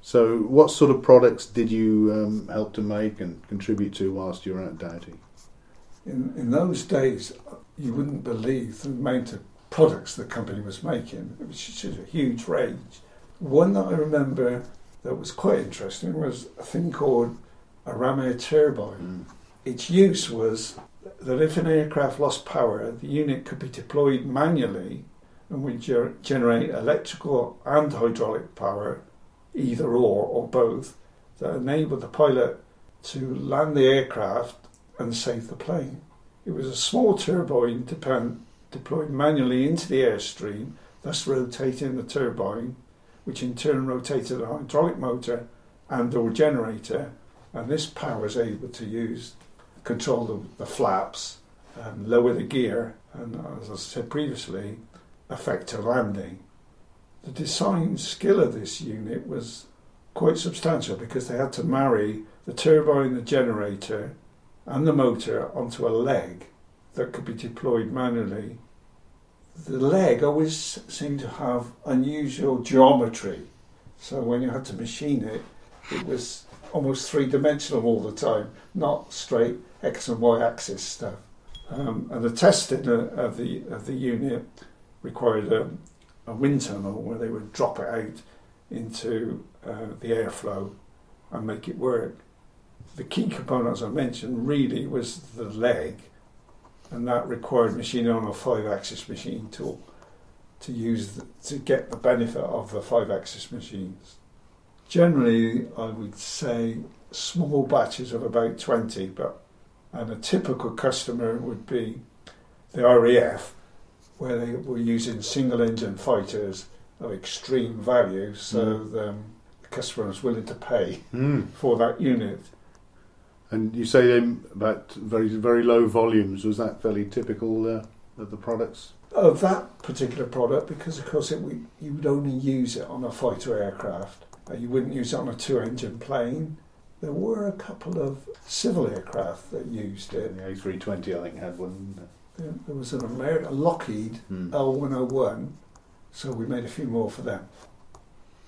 So what sort of products did you help to make and contribute to whilst you were at Doughty? In those days, you wouldn't believe the amount of products the company was making. It was just a huge range. One that I remember that was quite interesting was a thing called a ram air turbine. Its use was that if an aircraft lost power, the unit could be deployed manually and would generate electrical and hydraulic power, either or both, that enabled the pilot to land the aircraft and save the plane. It was a small turbine deployed manually into the airstream, thus rotating the turbine, which in turn rotated a hydraulic motor and or generator, and this power was able to control the flaps and lower the gear, and as I said previously, affect a landing. The design skill of this unit was quite substantial because they had to marry the turbine, the generator and the motor onto a leg that could be deployed manually. The leg always seemed to have unusual geometry, so when you had to machine it, it was almost three-dimensional all the time, not straight X and Y axis stuff. And the testing of the unit required a wind tunnel where they would drop it out into the airflow and make it work. The key component, as I mentioned, really was the leg, and that required machining on a 5-axis machine tool to get the benefit of the 5-axis machines. Generally, I would say small batches of about 20, and a typical customer would be the RAF, where they were using single-engine fighters of extreme value, so the customer was willing to pay for that unit. And you say about very, very low volumes. Was that fairly typical of the products? Of that particular product, because of course you would only use it on a fighter aircraft. You wouldn't use it on a 2-engine plane. There were a couple of civil aircraft that used it. The A320, I think, had one. There was an American Lockheed L101, so we made a few more for them.